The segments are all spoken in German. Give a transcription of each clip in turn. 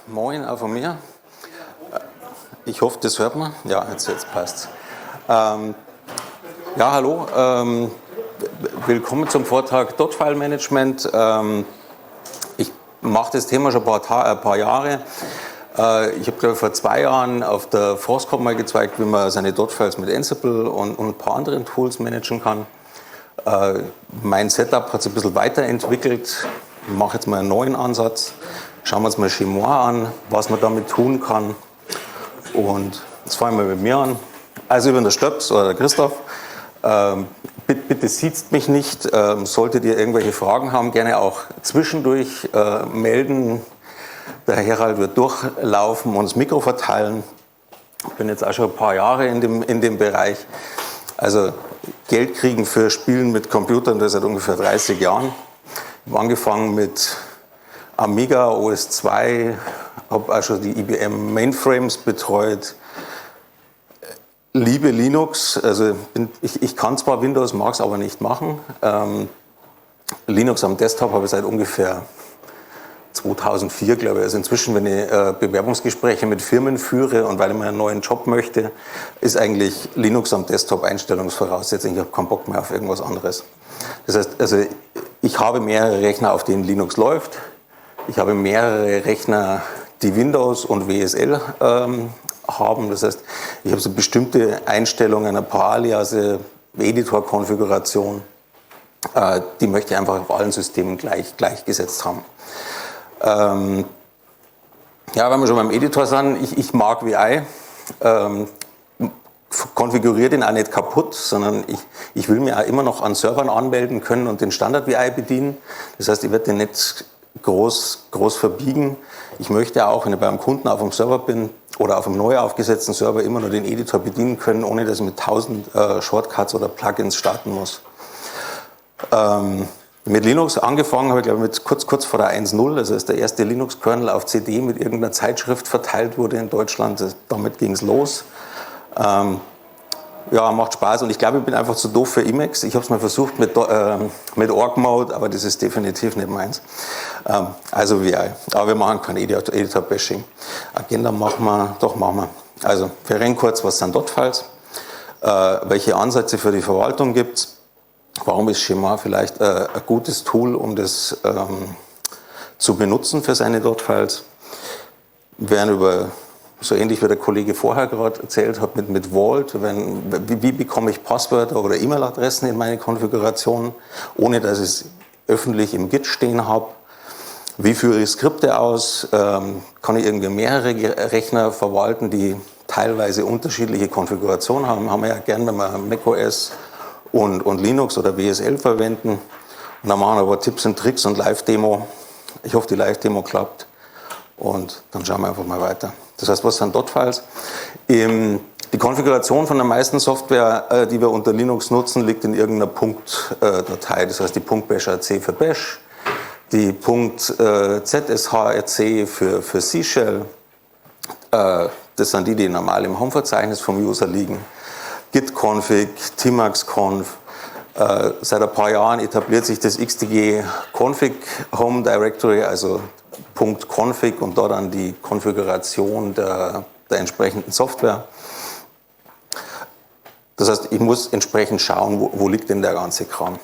Moin auch von mir. Ich hoffe, das hört man. Ja, jetzt passt. Ja, hallo. Willkommen zum Vortrag Dot-File Management. Ich mache das Thema schon ein paar Jahre. Ich habe, glaube ich, vor 2 Jahren auf der FOSSCOM mal gezeigt, wie man seine Dot-Files mit Ansible und ein paar anderen Tools managen kann. Mein Setup hat sich ein bisschen weiterentwickelt. Ich mache jetzt mal einen neuen Ansatz. Schauen wir uns mal Chemois an, was man damit tun kann. Und jetzt fangen wir mit mir an. Also ich bin der Stöps oder der Christoph. Bitte siezt mich nicht. Solltet ihr irgendwelche Fragen haben, gerne auch zwischendurch melden. Der Herald wird durchlaufen und das Mikro verteilen. Ich bin jetzt auch schon ein paar Jahre in dem Bereich. Also Geld kriegen für Spielen mit Computern, das seit ungefähr 30 Jahren. Ich habe angefangen mit Amiga, OS2, habe auch schon die IBM Mainframes betreut. Liebe Linux, also ich kann zwar Windows, mag es aber nicht machen. Linux am Desktop habe ich seit ungefähr 2004, glaube ich. Also inzwischen, wenn ich Bewerbungsgespräche mit Firmen führe und weil ich mal einen neuen Job möchte, ist eigentlich Linux am Desktop Einstellungsvoraussetzung. Ich habe keinen Bock mehr auf irgendwas anderes. Das heißt, also ich habe mehrere Rechner, auf denen Linux läuft. Ich habe mehrere Rechner, die Windows und WSL haben. Das heißt, ich habe so bestimmte Einstellungen, ein paar Aliase, Editor-Konfiguration, die möchte ich einfach auf allen Systemen gleichgesetzt haben. Ja, wenn wir schon beim Editor sind, ich mag VI, konfiguriere den auch nicht kaputt, sondern ich will mir auch immer noch an Servern anmelden können und den Standard VI bedienen. Das heißt, ich werde den nicht groß verbiegen. Ich möchte auch, wenn ich beim Kunden auf dem Server bin oder auf einem neu aufgesetzten Server, immer nur den Editor bedienen können, ohne dass ich mit 1000 Shortcuts oder Plugins starten muss. Mit Linux angefangen habe ich, glaube ich, kurz vor der 1.0, also als der erste Linux-Kernel auf CD mit irgendeiner Zeitschrift verteilt wurde in Deutschland. Damit ging es los. Ja, macht Spaß und ich glaube, ich bin einfach zu doof für Emacs. Ich habe es mal versucht mit Org-Mode, aber das ist definitiv nicht meins. Also VI. Aber wir machen kein Editor-Bashing. Agenda machen wir. Also, wir rennen kurz, was sind Dot-Files? Welche Ansätze für die Verwaltung gibt es? Warum ist Chemois vielleicht ein gutes Tool, um das zu benutzen für seine Dot-Files? Wir werden über, so ähnlich wie der Kollege vorher gerade erzählt hat, mit Vault, wie bekomme ich Passwörter oder E-Mail-Adressen in meine Konfiguration, ohne dass ich es öffentlich im Git stehen habe. Wie führe ich Skripte aus? Kann ich irgendwie mehrere Rechner verwalten, die teilweise unterschiedliche Konfigurationen haben? Haben wir ja gern, wenn wir macOS und Linux oder WSL verwenden. Und dann machen wir aber Tipps und Tricks und Live-Demo. Ich hoffe, die Live-Demo klappt. Und dann schauen wir einfach mal weiter. Das heißt, was sind Dot-Files? Die Konfiguration von der meisten Software, die wir unter Linux nutzen, liegt in irgendeiner Punktdatei. Das heißt, die .bashrc für Bash, die .zshrc für C-Shell. Das sind die normal im Home-Verzeichnis vom User liegen. Git-Config, Tmax-Conf. Seit ein paar Jahren etabliert sich das xdg-config Home Directory, also .config und dort dann die Konfiguration der entsprechenden Software. Das heißt, ich muss entsprechend schauen, wo liegt denn der ganze Kram.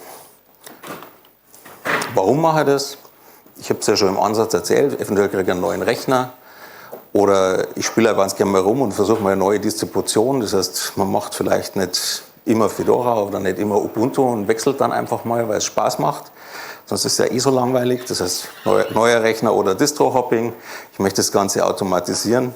Warum mache ich das? Ich habe es ja schon im Ansatz erzählt, eventuell kriege ich einen neuen Rechner. Oder ich spiele ja ganz gerne mal rum und versuche mal eine neue Distribution. Das heißt, man macht vielleicht nicht immer Fedora oder nicht immer Ubuntu und wechselt dann einfach mal, weil es Spaß macht. Sonst ist es ja so langweilig. Das heißt, neuer Rechner oder Distro-Hopping. Ich möchte das Ganze automatisieren.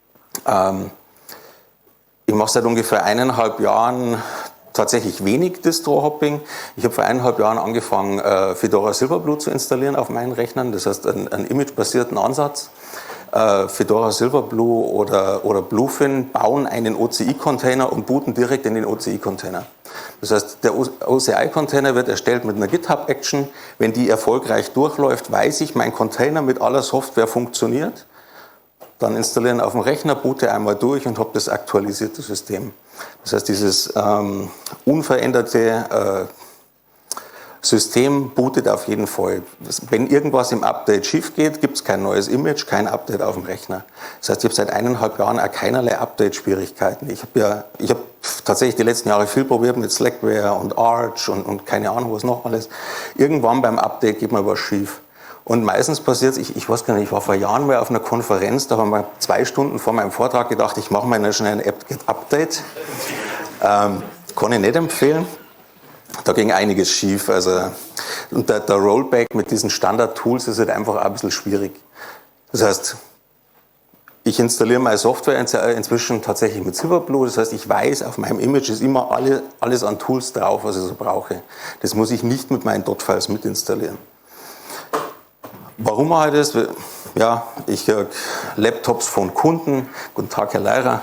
Ich mache seit ungefähr 1,5 Jahren tatsächlich wenig Distro-Hopping. Ich habe vor 1,5 Jahren angefangen, Fedora Silverblue zu installieren auf meinen Rechnern. Das heißt, einen image-basierten Ansatz. Fedora Silverblue oder Bluefin bauen einen OCI-Container und booten direkt in den OCI-Container. Das heißt, der OCI-Container wird erstellt mit einer GitHub-Action. Wenn die erfolgreich durchläuft, weiß ich, mein Container mit aller Software funktioniert. Dann installieren auf dem Rechner, boote einmal durch und habe das aktualisierte System. Das heißt, dieses unveränderte System bootet auf jeden Fall. Wenn irgendwas im Update schief geht, gibt es kein neues Image, kein Update auf dem Rechner. Das heißt, ich habe seit 1,5 Jahren auch keinerlei Update-Schwierigkeiten. Ich habe tatsächlich die letzten Jahre viel probiert mit Slackware und Arch und keine Ahnung was noch alles. Irgendwann beim Update geht mal was schief. Und meistens passiert es, ich weiß gar nicht, ich war vor Jahren mal auf einer Konferenz, da haben wir 2 Stunden vor meinem Vortrag gedacht, ich mache mal schnell ein App-Update. Kann ich nicht empfehlen. Da ging einiges schief. Also, und der Rollback mit diesen Standard-Tools ist halt einfach auch ein bisschen schwierig. Das heißt, ich installiere meine Software inzwischen tatsächlich mit Silverblue. Das heißt, ich weiß, auf meinem Image ist immer alles an Tools drauf, was ich so brauche. Das muss ich nicht mit meinen .files mitinstallieren. Warum mache ich das? Ja, ich kriege Laptops von Kunden. Guten Tag, Herr Leirer.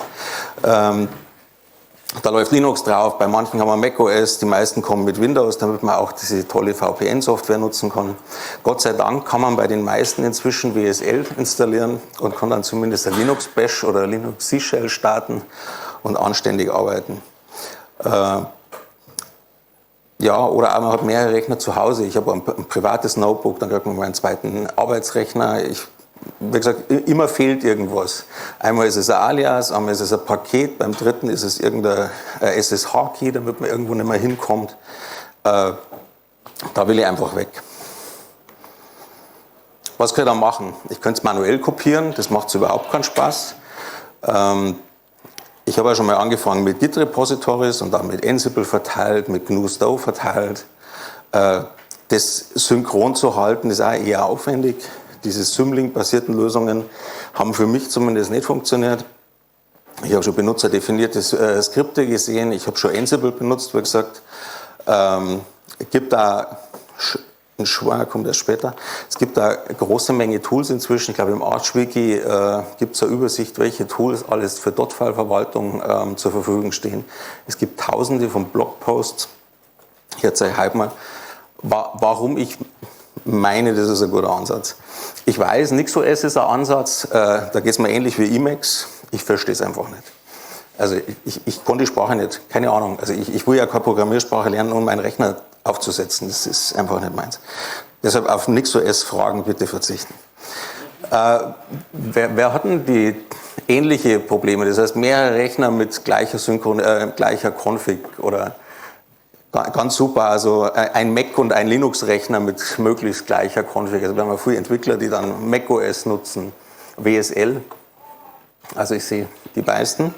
Da läuft Linux drauf, bei manchen haben wir macOS, die meisten kommen mit Windows, damit man auch diese tolle VPN-Software nutzen kann. Gott sei Dank kann man bei den meisten inzwischen WSL installieren und kann dann zumindest ein Linux-Bash oder Linux C-Shell starten und anständig arbeiten. Ja, oder auch man hat mehrere Rechner zu Hause. Ich habe ein privates Notebook, dann kriegt man mal einen zweiten Arbeitsrechner. Wie gesagt, immer fehlt irgendwas. Einmal ist es ein Alias, einmal ist es ein Paket, beim dritten ist es irgendein SSH-Key, damit man irgendwo nicht mehr hinkommt. Da will ich einfach weg. Was kann ich da machen? Ich könnte es manuell kopieren, das macht überhaupt keinen Spaß. Ich habe ja schon mal angefangen mit Git-Repositories und dann mit Ansible verteilt, mit GNU-Stow verteilt. Das synchron zu halten, ist auch eher aufwendig. Diese Symlink-basierten Lösungen haben für mich zumindest nicht funktioniert. Ich habe schon benutzerdefinierte Skripte gesehen, ich habe schon Ansible benutzt, wie gesagt. Es gibt da, ein Schwanger kommt erst später, es gibt da eine große Menge Tools inzwischen. Ich glaube, im Arch-Wiki gibt es eine Übersicht, welche Tools alles für .File-Verwaltung zur Verfügung stehen. Es gibt tausende von Blogposts. Hier zeige ich halt mal, warum ich meine, das ist ein guter Ansatz. Ich weiß, NixOS ist ein Ansatz, da geht es mir ähnlich wie Emacs. Ich verstehe es einfach nicht. Also ich konnte die Sprache nicht, keine Ahnung. Also ich will ja keine Programmiersprache lernen, um meinen Rechner aufzusetzen. Das ist einfach nicht meins. Deshalb auf NixOS-Fragen bitte verzichten. Wer hat denn die ähnliche Probleme? Das heißt, mehrere Rechner mit gleicher Config oder ganz super, also ein Mac und ein Linux-Rechner mit möglichst gleicher Config. Also wir haben ja viele Entwickler, die dann macOS nutzen, WSL. Also ich sehe die meisten.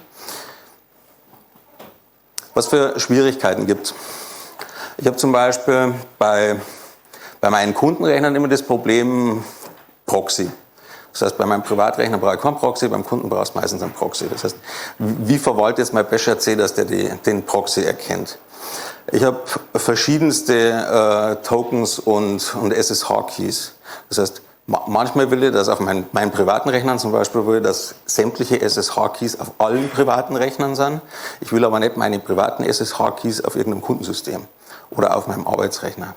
Was für Schwierigkeiten gibt es? Ich habe zum Beispiel bei meinen Kundenrechnern immer das Problem Proxy. Das heißt, bei meinem Privatrechner brauche ich keinen Proxy, beim Kunden brauchst du meistens einen Proxy. Das heißt, wie verwaltet jetzt mein Bash-RC, dass der den Proxy erkennt? Ich habe verschiedenste Tokens und SSH-Keys. Das heißt, manchmal will ich, dass auf meinen privaten Rechnern zum Beispiel will, dass sämtliche SSH-Keys auf allen privaten Rechnern sind. Ich will aber nicht meine privaten SSH-Keys auf irgendeinem Kundensystem oder auf meinem Arbeitsrechner.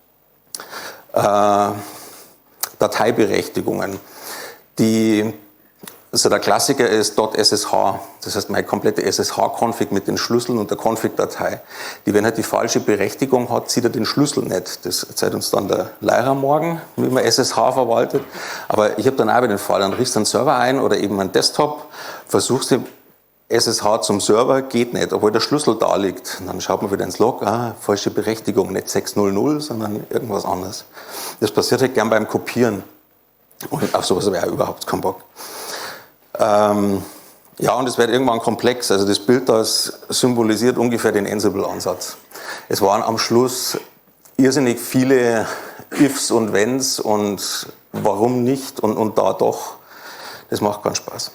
Dateiberechtigungen. Also der Klassiker ist .ssh, das heißt meine komplette SSH-Config mit den Schlüsseln und der Config-Datei. Die, wenn halt die falsche Berechtigung hat, sieht er den Schlüssel nicht. Das zeigt uns dann der Leirer morgen, wie man SSH verwaltet. Aber ich habe dann auch den Fall, dann riechst du einen Server ein oder eben einen Desktop, versuchst du SSH zum Server, geht nicht, obwohl der Schlüssel da liegt. Und dann schaut man wieder ins Log, falsche Berechtigung, nicht 600, sondern irgendwas anderes. Das passiert halt gern beim Kopieren. Und auf sowas habe ich auch überhaupt keinen Bock. Ja, und es wird irgendwann komplex. Also das Bild da symbolisiert ungefähr den Ansible-Ansatz. Es waren am Schluss irrsinnig viele Ifs und Wenns und warum nicht und da doch. Das macht keinen Spaß.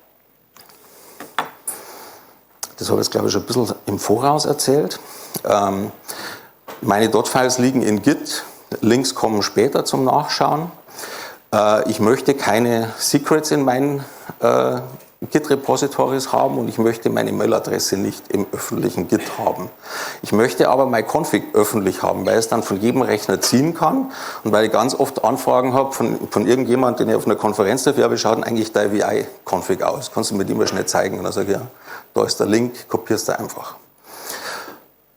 Das habe ich jetzt, glaube ich, schon ein bisschen im Voraus erzählt. Meine .files liegen in Git. Links kommen später zum Nachschauen. Ich möchte keine Secrets in meinen Git-Repositories haben und ich möchte meine E-Mail-Adresse nicht im öffentlichen Git haben. Ich möchte aber mein Config öffentlich haben, weil ich es dann von jedem Rechner ziehen kann und weil ich ganz oft Anfragen habe von irgendjemandem, den ich auf einer Konferenz treffe, ja, wie schaut denn eigentlich dein VI-Config aus? Kannst du mir die mal schnell zeigen? Und dann sage ich, ja, da ist der Link, kopierst du einfach.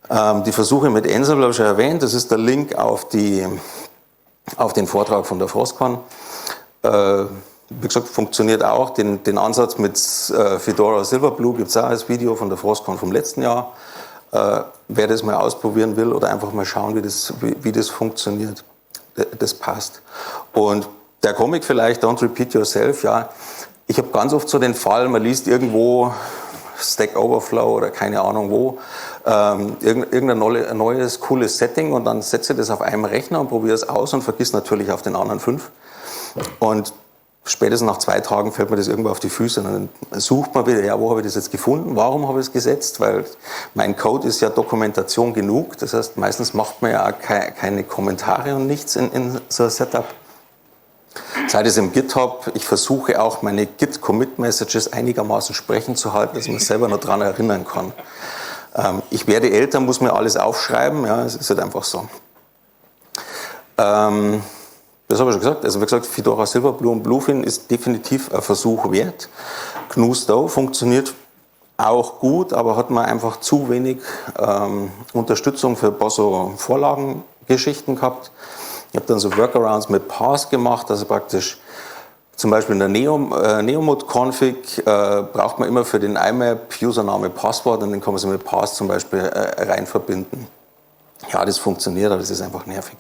Die Versuche mit Ansible habe ich schon erwähnt. Das ist der Link auf den Vortrag von der Frostcon. Wie gesagt, funktioniert auch. Den Ansatz mit Fedora Silverblue gibt es auch als Video von der Frostcon vom letzten Jahr. Wer das mal ausprobieren will oder einfach mal schauen, wie das funktioniert, das passt. Und der Comic vielleicht, Don't Repeat Yourself, ja. Ich habe ganz oft so den Fall, man liest irgendwo Stack Overflow oder keine Ahnung wo, irgendein neues, cooles Setting und dann setze ich das auf einem Rechner und probiere es aus und vergiss natürlich auf den anderen 5. Und spätestens nach 2 Tagen fällt mir das irgendwo auf die Füße und dann sucht man wieder, ja, wo habe ich das jetzt gefunden, warum habe ich es gesetzt, weil mein Code ist ja Dokumentation genug, das heißt, meistens macht man ja auch keine Kommentare und nichts in so einem Setup. Sei das im GitHub, ich versuche auch meine Git-Commit-Messages einigermaßen sprechend zu halten, dass man sich selber noch daran erinnern kann. Ich werde älter, muss mir alles aufschreiben, ja, es ist halt einfach so. Das habe ich schon gesagt, also wie gesagt, Fedora Silverblue und Bluefin ist definitiv ein Versuch wert. GNU Stow funktioniert auch gut, aber hat man einfach zu wenig Unterstützung für ein paar so Vorlagengeschichten gehabt. Ich habe dann so Workarounds mit Parse gemacht, also praktisch zum Beispiel in der Neomod-Config braucht man immer für den IMAP Username, Passwort und den kann man so mit Parse zum Beispiel rein verbinden. Ja, das funktioniert, aber das ist einfach nervig.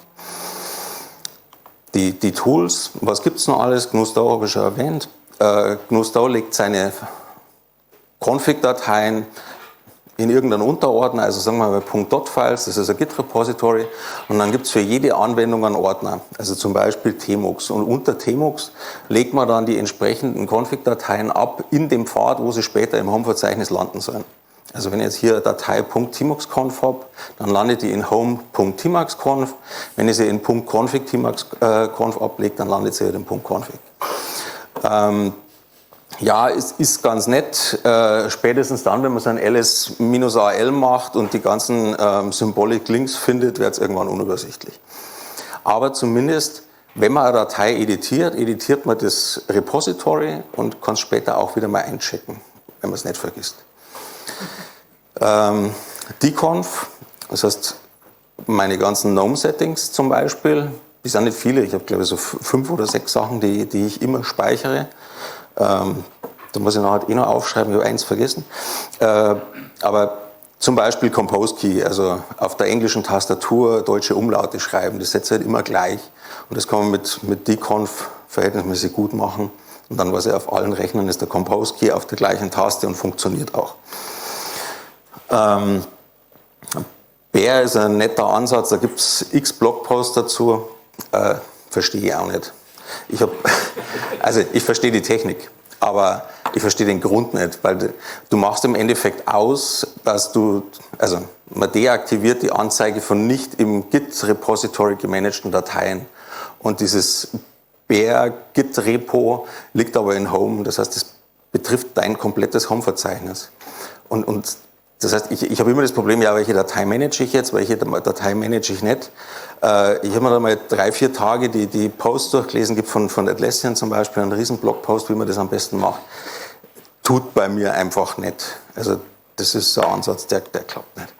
Die Tools, was gibt es noch alles? GNU Stow habe ich schon erwähnt. GNU Stow legt seine Config-Dateien in irgendeinen Unterordner, also sagen wir mal .dot-Files, das ist ein Git-Repository und dann gibt es für jede Anwendung einen Ordner, also zum Beispiel Tmux und unter Tmux legt man dann die entsprechenden Config-Dateien ab in dem Pfad, wo sie später im Home-Verzeichnis landen sollen. Also wenn ich jetzt hier eine Datei .tmux.conf habe, dann landet die in home.tmux.conf, wenn ich sie in .config.tmux.conf ablege, dann landet sie in dem .config. Ja, es ist ganz nett, spätestens dann, wenn man so ein ls-al macht und die ganzen Symbolic-Links findet, wird es irgendwann unübersichtlich. Aber zumindest, wenn man eine Datei editiert man das Repository und kann es später auch wieder mal einchecken, wenn man es nicht vergisst. Dconf, das heißt, meine ganzen GNOME-Settings zum Beispiel, die sind nicht viele, ich habe glaube ich so 5 oder 6 Sachen, die ich immer speichere. Da muss ich nachher noch aufschreiben, ich habe eins vergessen. Aber zum Beispiel Compose Key, also auf der englischen Tastatur deutsche Umlaute schreiben, das setzt halt immer gleich. Und das kann man mit dconf verhältnismäßig gut machen. Und dann weiß ich, auf allen Rechnern ist der Compose Key auf der gleichen Taste und funktioniert auch. Bear ist ein netter Ansatz, da gibt es x Blogposts dazu, verstehe ich auch nicht. Ich verstehe die Technik, aber ich verstehe den Grund nicht, weil du machst im Endeffekt aus, dass man deaktiviert die Anzeige von nicht im Git-Repository gemanagten Dateien und dieses Bear Git-Repo liegt aber in Home, das heißt, das betrifft dein komplettes Home-Verzeichnis und das heißt, ich habe immer das Problem, ja, welche Datei manage ich jetzt, welche Datei manage ich nicht. Ich habe mir da mal 3-4 Tage die Posts durchgelesen, gibt von Atlassian zum Beispiel einen riesen Blogpost, wie man das am besten macht. Tut bei mir einfach nicht. Also das ist so ein Ansatz, der klappt nicht.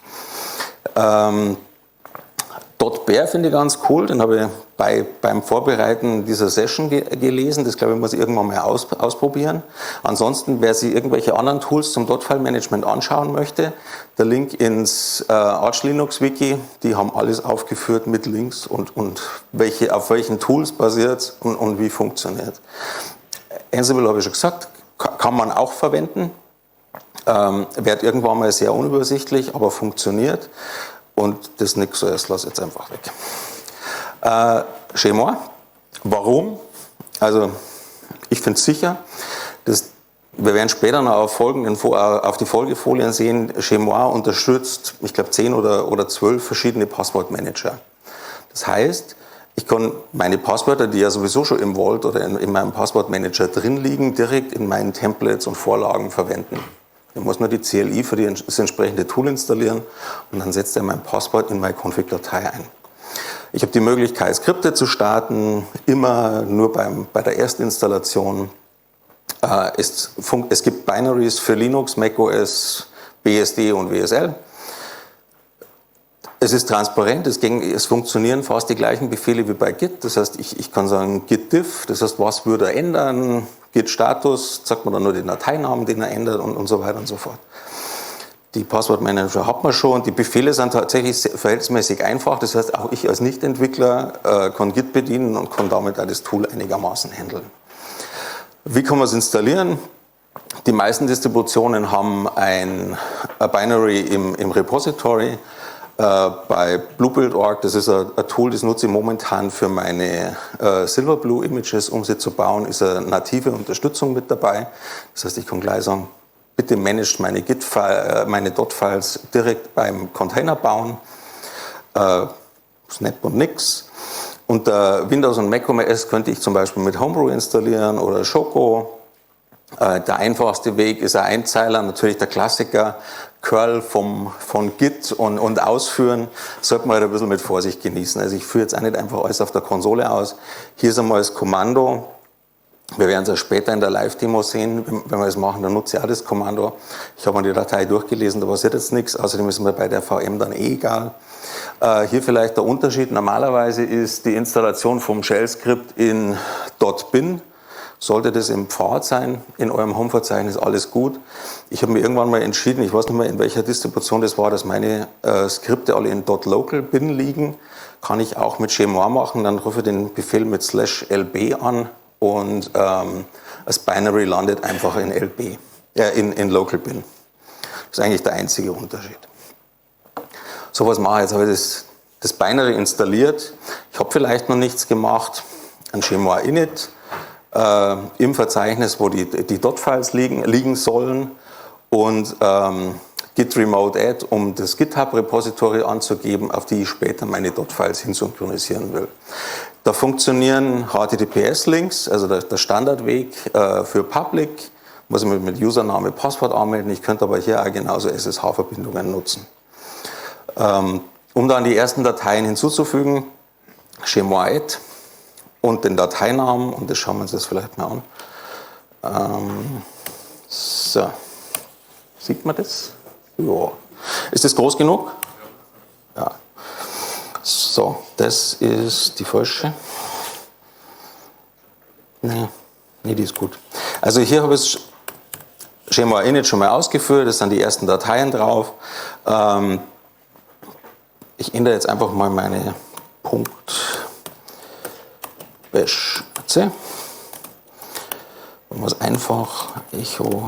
.bear finde ich ganz cool, den habe ich beim Vorbereiten dieser Session gelesen, das glaube ich muss ich irgendwann mal ausprobieren. Ansonsten, wer sich irgendwelche anderen Tools zum .file-Management anschauen möchte, der Link ins Arch Linux Wiki, die haben alles aufgeführt mit Links und auf welchen Tools basiert und wie funktioniert. Ansible habe ich schon gesagt, kann man auch verwenden, wird irgendwann mal sehr unübersichtlich, aber funktioniert. Und das NixOS lasse ich jetzt einfach weg. Chemois, warum? Also ich finde es sicher, wir werden später noch auf die Folgefolien sehen, Chemois unterstützt, ich glaube 10 oder 12 verschiedene Passwortmanager. Das heißt, ich kann meine Passwörter, die ja sowieso schon im Vault oder in meinem Passwortmanager drin liegen, direkt in meinen Templates und Vorlagen verwenden. Ich muss nur die CLI für das entsprechende Tool installieren und dann setzt er mein Passwort in meine Config-Datei ein. Ich habe die Möglichkeit, Skripte zu starten, immer nur bei der Erstinstallation. Es gibt Binaries für Linux, macOS, BSD und WSL. Es ist transparent, es funktionieren fast die gleichen Befehle wie bei Git. Das heißt, ich kann sagen git diff, das heißt, was würde er ändern, git Status, sagt man dann nur den Dateinamen, den er ändert und so weiter und so fort. Die Passwortmanager hat man schon und die Befehle sind tatsächlich verhältnismäßig einfach. Das heißt, auch ich als Nicht-Entwickler kann Git bedienen und kann damit auch das Tool einigermaßen handeln. Wie kann man es installieren? Die meisten Distributionen haben ein Binary im Repository. Bei Bluebuild.org, das ist ein Tool, das nutze ich momentan für meine Silverblue Images, um sie zu bauen, ist eine native Unterstützung mit dabei. Das heißt, ich kann gleich sagen, bitte managt meine meine Dot-Files direkt beim Container bauen. Snap und nix. Unter Windows und macOS könnte ich zum Beispiel mit Homebrew installieren oder Choco. Der einfachste Weg ist ein Einzeiler, natürlich der Klassiker, Curl von Git und ausführen, sollte man halt ein bisschen mit Vorsicht genießen. Also ich führe jetzt auch nicht einfach alles auf der Konsole aus. Hier ist einmal das Kommando. Wir werden es ja später in der Live-Demo sehen, wenn wir das machen, dann nutze ich auch das Kommando. Ich habe mir die Datei durchgelesen, da passiert jetzt nichts, außerdem ist mir bei der VM dann egal. Hier vielleicht der Unterschied, normalerweise ist die Installation vom Shell-Skript in .bin. Sollte das im Pfad sein, in eurem Home-Verzeichnis, alles gut. Ich habe mir irgendwann mal entschieden, ich weiß nicht mehr in welcher Distribution das war, dass meine Skripte alle in .local bin liegen. Kann ich auch mit Chemois machen, dann rufe ich den Befehl mit /lb an und das Binary landet einfach in LB, in Local Bin. Das ist eigentlich der einzige Unterschied. So was mache ich jetzt, habe ich das Binary installiert. Ich habe vielleicht noch nichts gemacht, ein Chemois init. Im Verzeichnis, wo die Dot-Files liegen sollen und git remote add, um das GitHub-Repository anzugeben, auf die ich später meine Dot-Files hinsynchronisieren will. Da funktionieren HTTPS-Links, also der Standardweg für Public, muss ich mit Username, Passwort anmelden, ich könnte aber hier auch genauso SSH-Verbindungen nutzen. Um dann die ersten Dateien hinzuzufügen, Chemois add, und den Dateinamen, und das schauen wir uns jetzt vielleicht mal an. So, sieht man das? Ja. Ist das groß genug? Ja. So, das ist die falsche. Nee, die ist gut. Also hier habe ich Chemois init schon mal ausgeführt, das sind die ersten Dateien drauf. Ich ändere jetzt einfach mal meine Bash C. Man muss einfach Echo.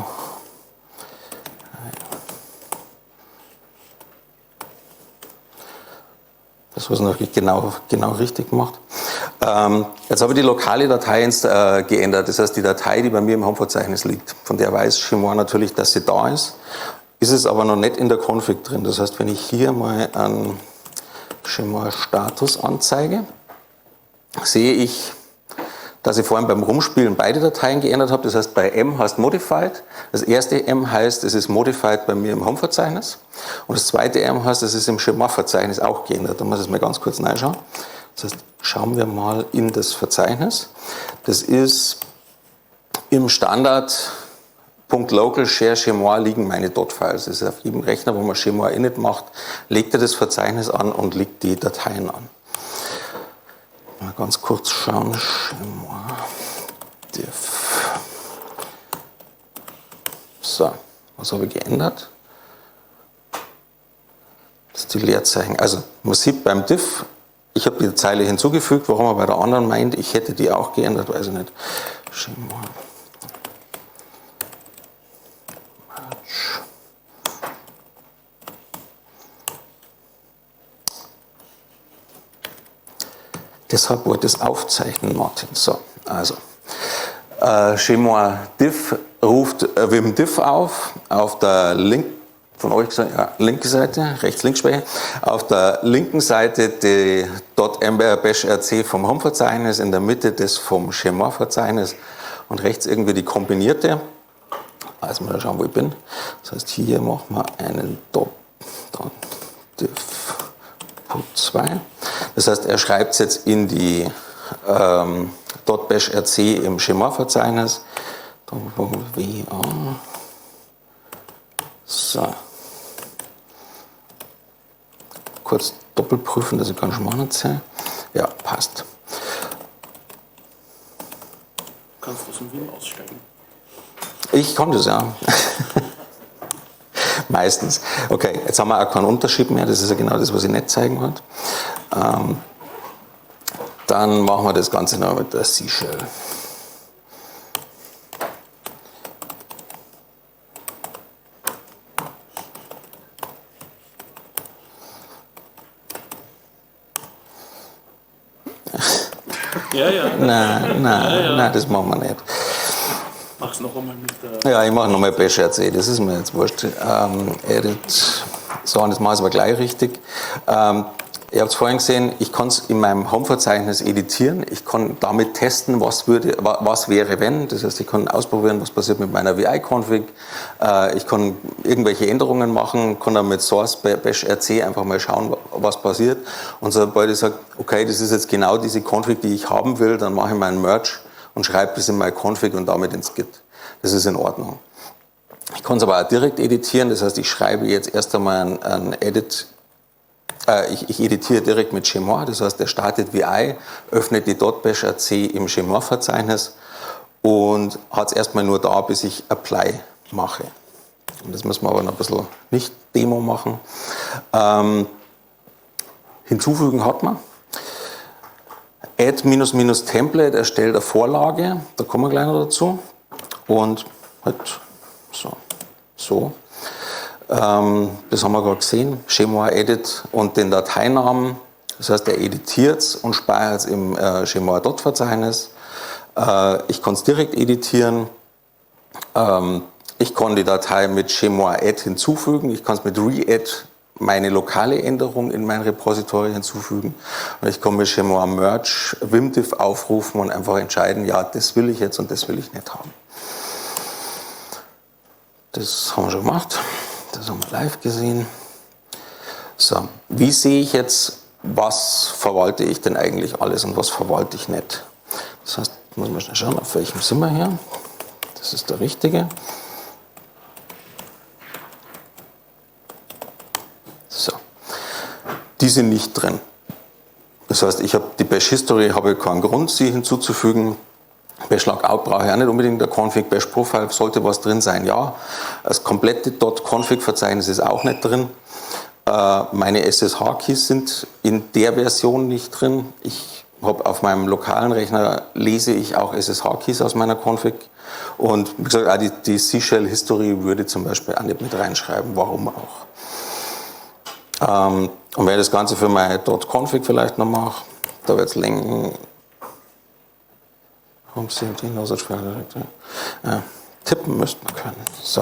Das was noch genau richtig gemacht. Jetzt habe ich die lokale Datei geändert. Das heißt, die Datei, die bei mir im Home-Verzeichnis liegt, von der weiß Chemois natürlich, dass sie da ist. Ist es aber noch nicht in der Config drin. Das heißt, wenn ich hier mal einen Chemois Status anzeige, sehe ich, dass ich vorhin beim Rumspielen beide Dateien geändert habe. Das heißt, bei M heißt Modified. Das erste M heißt, es ist Modified bei mir im Home-Verzeichnis. Und das zweite M heißt, es ist im Chemois-Verzeichnis auch geändert. Da muss ich es mal ganz kurz reinschauen. Das heißt, schauen wir mal in das Verzeichnis. Das ist im Standard .local share Chemois liegen meine Dot-Files. Das ist auf jedem Rechner, wo man Chemois init macht, legt er das Verzeichnis an und legt die Dateien an. Mal ganz kurz schauen. Chemois diff. So, was habe ich geändert? Das ist die Leerzeichen. Also man sieht beim diff, ich habe die Zeile hinzugefügt, warum er bei der anderen meint, ich hätte die auch geändert, weiß ich nicht. Chemois. Deshalb wollte ich es aufzeichnen, Martin. So, also Chemois diff ruft Vim diff auf der von euch gesagt, ja, linke Seite, rechts-links-Speicher. Auf der linken Seite die .bash.rc vom Home-Verzeichnis, in der Mitte das vom Chemois-Verzeichnis und rechts irgendwie die kombinierte. Also mal schauen, wo ich bin. Das heißt, hier machen wir einen .diff put 2. Das heißt, er schreibt es jetzt in die .bash.rc im Chemois-Verzeichnis. So. Kurz doppelt prüfen, dass ich keinen Schmarrn erzähle. Ja, passt. Kannst du aus dem Wien aussteigen? Ich kann das, ja. Meistens. Okay, jetzt haben wir auch keinen Unterschied mehr. Das ist ja genau das, was ich nicht zeigen wollte. Dann machen wir das Ganze noch mit der Seashell. Ja. Nein, das machen wir nicht. Mach's noch einmal mit der... Ja, ich mache nochmal Bash RC, das ist mir jetzt wurscht. Edit, so, und das mache ich aber gleich richtig. Ihr habt es vorhin gesehen, ich kann es in meinem Home-Verzeichnis editieren. Ich kann damit testen, was wäre, wenn. Das heißt, ich kann ausprobieren, was passiert mit meiner VI-Config. Ich kann irgendwelche Änderungen machen, kann dann mit Source Bash RC einfach mal schauen, was passiert. Und sobald ich sage, okay, das ist jetzt genau diese Config, die ich haben will, dann mache ich meinen Merge und schreibe das in meine Config und damit ins Git. Das ist in Ordnung. Ich kann es aber auch direkt editieren, das heißt, ich schreibe jetzt erst einmal ein Edit. Ich editiere direkt mit Shemor, das heißt, der startet VI, öffnet die .bash RC im Shemor-Verzeichnis und hat es erstmal nur da, bis ich Apply mache. Und das müssen wir aber noch ein bisschen nicht Demo machen. Hinzufügen hat man. Add ---- erstellt eine Vorlage, da kommen wir gleich noch dazu. Und halt so. Das haben wir gerade gesehen, Shemor Edit und den Dateinamen. Das heißt, er editiert es und speichert es im Shemor.verzeichnis. Ich kann es direkt editieren. Ich kann die Datei mit Shemor Add hinzufügen. Ich kann es mit Re-Add meine lokale Änderung in mein Repository hinzufügen. Und ich kann mit Shemor Merge Vimdiff aufrufen und einfach entscheiden, ja, das will ich jetzt und das will ich nicht haben. Das haben wir schon gemacht. Das haben wir live gesehen. So, wie sehe ich jetzt, was verwalte ich denn eigentlich alles und was verwalte ich nicht? Das heißt, muss man schnell schauen, auf welchem sind wir hier. Das ist der richtige. So, die sind nicht drin. Das heißt, ich habe die Bash History, habe keinen Grund, sie hinzuzufügen. Bash Logout brauche ich auch nicht unbedingt der Config, Bash Profile sollte was drin sein, ja. Das komplette .config-Verzeichnis ist auch nicht drin. Meine SSH-Keys sind in der Version nicht drin. Ich habe auf meinem lokalen Rechner lese ich auch SSH-Keys aus meiner Config. Und wie gesagt, auch die Seashell History würde zum Beispiel auch nicht mit reinschreiben, warum auch. Und wenn ich das Ganze für meine .config vielleicht noch mache, da wird es lenken. Tippen müsste man können. So.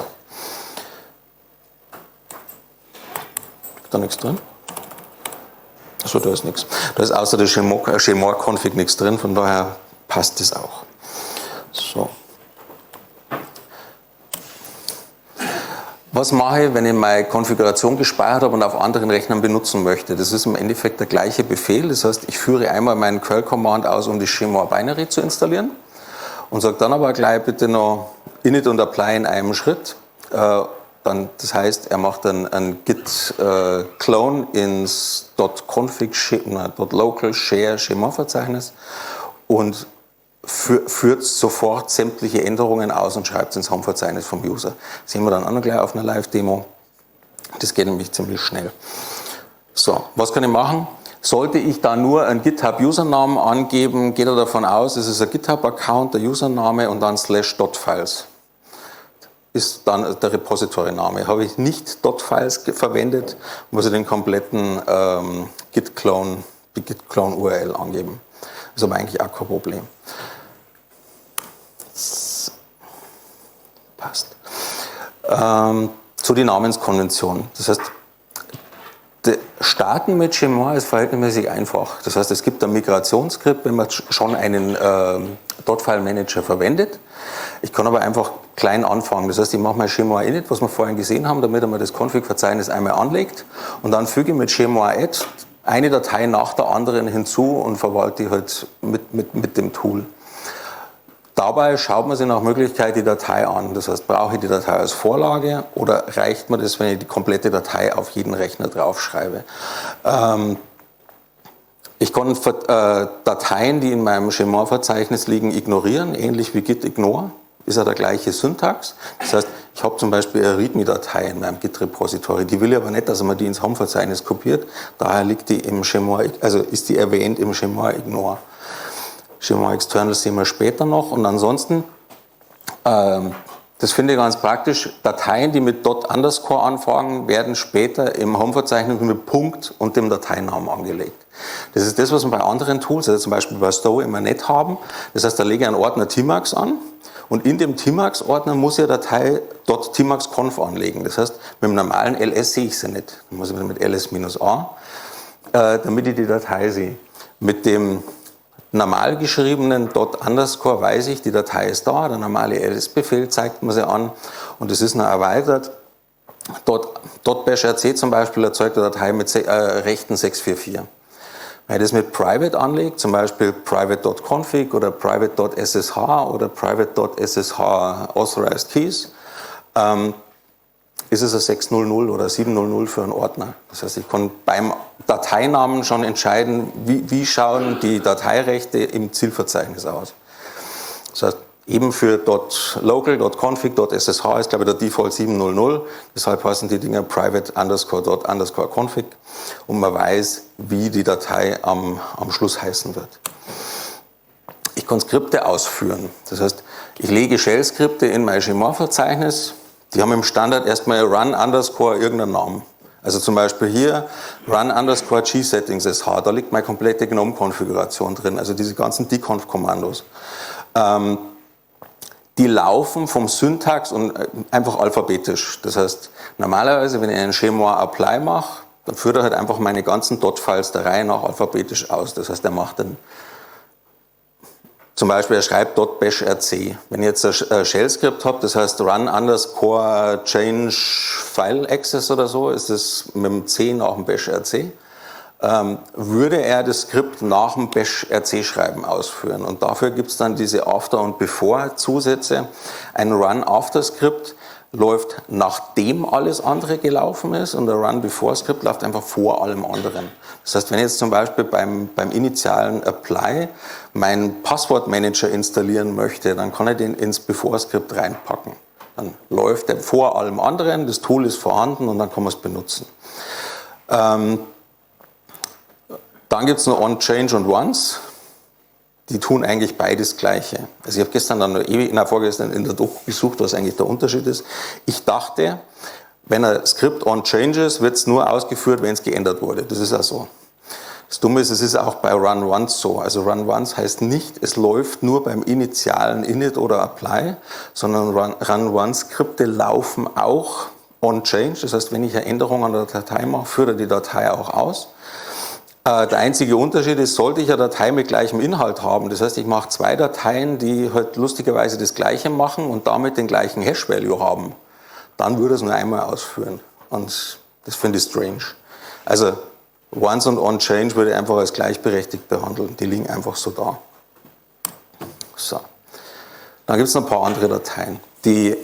Ist da nichts drin? Achso, da ist nichts. Da ist außer der Shemor-Config nichts drin, von daher passt das auch. So. Was mache ich, wenn ich meine Konfiguration gespeichert habe und auf anderen Rechnern benutzen möchte? Das ist im Endeffekt der gleiche Befehl. Das heißt, ich führe einmal meinen curl-Command aus, um die Shemor Binary zu installieren. Und sage dann aber gleich bitte noch init und apply in einem Schritt. Das heißt, er macht dann ein git clone ins .config .local share Shemor-Verzeichnis und führt sofort sämtliche Änderungen aus und schreibt es ins Home-Verzeichnis vom User. Das sehen wir dann auch noch gleich auf einer Live-Demo. Das geht nämlich ziemlich schnell. So, was kann ich machen? Sollte ich da nur einen GitHub-Usernamen angeben, geht er davon aus, es ist ein GitHub-Account, der Username und dann /.files. Ist dann der Repository-Name. Habe ich nicht .files verwendet, muss ich den kompletten die Git-Clone-URL angeben. Ist aber eigentlich auch kein Problem. So. Passt. Zu den Namenskonventionen. Das heißt, Starten mit Shemor ist verhältnismäßig einfach. Das heißt, es gibt ein Migrationsskript, wenn man schon einen .file-Manager verwendet. Ich kann aber einfach klein anfangen. Das heißt, ich mache mal Shemor init, was wir vorhin gesehen haben, damit man das Config-Verzeichnis einmal anlegt. Und dann füge ich mit Shemor add eine Datei nach der anderen hinzu und verwalte die halt mit dem Tool. Dabei schaut man sich nach Möglichkeit die Datei an. Das heißt, brauche ich die Datei als Vorlage oder reicht mir das, wenn ich die komplette Datei auf jeden Rechner draufschreibe? Ich kann Dateien, die in meinem Schema-Verzeichnis liegen, ignorieren, ähnlich wie git ignore. Ist ja der gleiche Syntax. Das heißt, ich habe zum Beispiel eine README-Datei in meinem Git-Repository. Die will ich aber nicht, dass man die ins Home-Verzeichnis kopiert. Daher liegt die im Schema, also ist die erwähnt im Schema ignore. Schema external sehen wir später noch. Und ansonsten, das finde ich ganz praktisch, Dateien, die mit ._ anfangen, werden später im Home-Verzeichnis mit Punkt und dem Dateinamen angelegt. Das ist das, was wir bei anderen Tools, also zum Beispiel bei Stowe, immer nicht haben. Das heißt, da lege ich einen Ordner Tmax an und in dem Tmax-Ordner muss ich eine Datei .tmax-conf anlegen. Das heißt, mit dem normalen ls sehe ich sie nicht. Dann muss ich mit ls-a, damit ich die Datei sehe. Mit dem normal geschriebenen ._ weiß ich, die Datei ist da, der normale ls-Befehl zeigt mir sie an und es ist noch erweitert. .bashrc zum Beispiel erzeugt eine Datei mit Rechten 644. Wenn ich das mit private anlege, zum Beispiel private.config oder private.ssh oder private.ssh authorized keys, ist es ein 600 oder 700 für einen Ordner. Das heißt, ich kann beim Dateinamen schon entscheiden, wie schauen die Dateirechte im Zielverzeichnis aus. Das heißt, eben für .local.config, .ssh ist, glaube ich, der Default 700. Deshalb heißen die Dinger private_._config und man weiß, wie die Datei am Schluss heißen wird. Ich kann Skripte ausführen. Das heißt, ich lege Shell-Skripte in mein Schema-Verzeichnis. Die haben im Standard erstmal run_ irgendeinen Namen. Also zum Beispiel hier run_ gsettings.sh, da liegt meine komplette GNOME-Konfiguration drin, also diese ganzen dconf-Kommandos. Die laufen vom Syntax und einfach alphabetisch. Das heißt, normalerweise, wenn ich einen Schema apply mache, dann führt er halt einfach meine ganzen .files der Reihe nach alphabetisch aus. Das heißt, er macht dann zum Beispiel, er schreibt .bashrc. Wenn ich jetzt ein Shell-Skript habe, das heißt run_ change file access oder so, ist das mit dem C nach dem bashrc, würde er das Skript nach dem bashrc-Schreiben ausführen. Und dafür gibt es dann diese After- und Before-Zusätze. Ein Run-After-Skript läuft, nachdem alles andere gelaufen ist, und der Run-Before-Skript läuft einfach vor allem anderen. Das heißt, wenn ich jetzt zum Beispiel beim initialen Apply meinen Passwortmanager installieren möchte, dann kann ich den ins Before-Skript reinpacken. Dann läuft er vor allem anderen, das Tool ist vorhanden und dann kann man es benutzen. Dann gibt es noch On, Change und Once. Die tun eigentlich beides Gleiche. Also ich habe gestern dann vorgestern in der Doku gesucht, was eigentlich der Unterschied ist. Ich dachte, wenn ein Skript On Changes, wird es nur ausgeführt, wenn es geändert wurde. Das ist auch so. Das Dumme ist, es ist auch bei Run Once so. Also Run Once heißt nicht, es läuft nur beim initialen Init oder Apply, sondern Run Once Skripte laufen auch On Change. Das heißt, wenn ich eine Änderung an der Datei mache, führt er die Datei auch aus. Der einzige Unterschied ist, sollte ich eine Datei mit gleichem Inhalt haben, das heißt, ich mache zwei Dateien, die halt lustigerweise das Gleiche machen und damit den gleichen Hash-Value haben, dann würde es nur einmal ausführen. Und das finde ich strange. Also Once und On Change würde ich einfach als gleichberechtigt behandeln. Die liegen einfach so da. So. Dann gibt es noch ein paar andere Dateien, die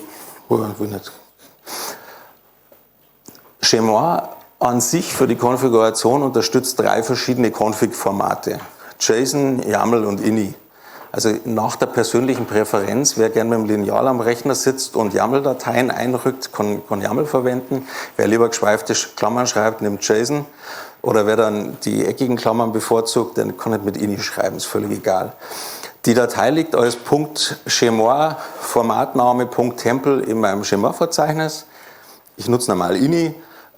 Schema an sich für die Konfiguration unterstützt 3 verschiedene Config-Formate. JSON, YAML und INI. Also nach der persönlichen Präferenz, wer gerne mit dem Lineal am Rechner sitzt und YAML-Dateien einrückt, kann YAML verwenden. Wer lieber geschweifte Klammern schreibt, nimmt JSON. Oder wer dann die eckigen Klammern bevorzugt, der kann nicht mit INI schreiben, ist völlig egal. Die Datei liegt als .schema, Formatname, .temple in meinem Schema-Verzeichnis. Ich nutze normal INI.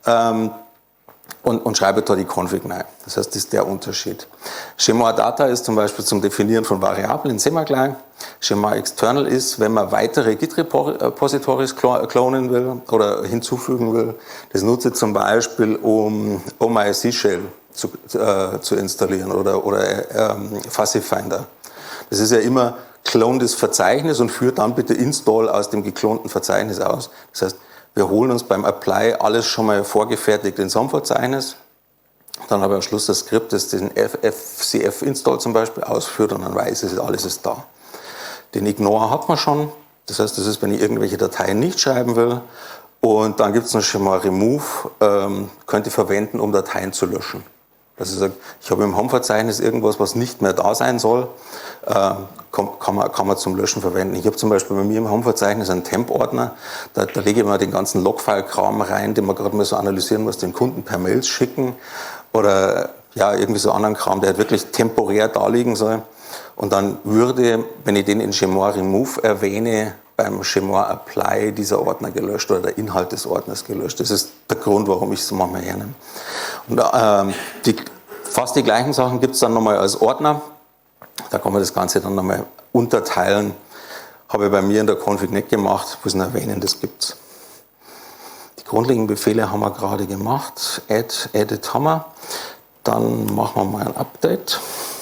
Und schreibe da die Config rein. Das heißt, das ist der Unterschied. Schema Data ist zum Beispiel zum Definieren von Variablen, sehen wir gleich. Schema External ist, wenn man weitere Git-Repositories klonen will oder hinzufügen will. Das nutze ich zum Beispiel, um OMIC Shell zu installieren oder Fuzzy Finder. Das ist ja immer clone das Verzeichnis und führt dann bitte Install aus dem geklonten Verzeichnis aus. Das heißt, wir holen uns beim Apply alles schon mal vorgefertigt ins Home-Verzeichnis. Dann habe ich am Schluss das Skript, das den fcf-Install zum Beispiel ausführt und dann weiß ich, alles ist da. Den Ignore hat man schon. Das heißt, das ist, wenn ich irgendwelche Dateien nicht schreiben will. Und dann gibt es noch schon mal Remove, könnt ihr verwenden, um Dateien zu löschen. dass ich sage, ich habe im Home-Verzeichnis irgendwas, was nicht mehr da sein soll, kann man zum Löschen verwenden. Ich habe zum Beispiel bei mir im Home-Verzeichnis einen Temp-Ordner, da lege ich mal den ganzen Logfile-Kram rein, den man gerade mal so analysieren muss, den Kunden per Mails schicken oder ja, irgendwie so anderen Kram, der halt wirklich temporär da liegen soll. Und dann würde, wenn ich den in Gmoir Remove erwähne, beim Gmoir Apply dieser Ordner gelöscht oder der Inhalt des Ordners gelöscht. Das ist der Grund, warum ich es manchmal hernehme. Und fast die gleichen Sachen gibt es dann nochmal als Ordner. Da kann man das Ganze dann nochmal unterteilen. Habe ich bei mir in der Config nicht gemacht, muss ich noch erwähnen, das gibt's. Die grundlegenden Befehle haben wir gerade gemacht. Edit haben wir. Dann machen wir mal ein Update.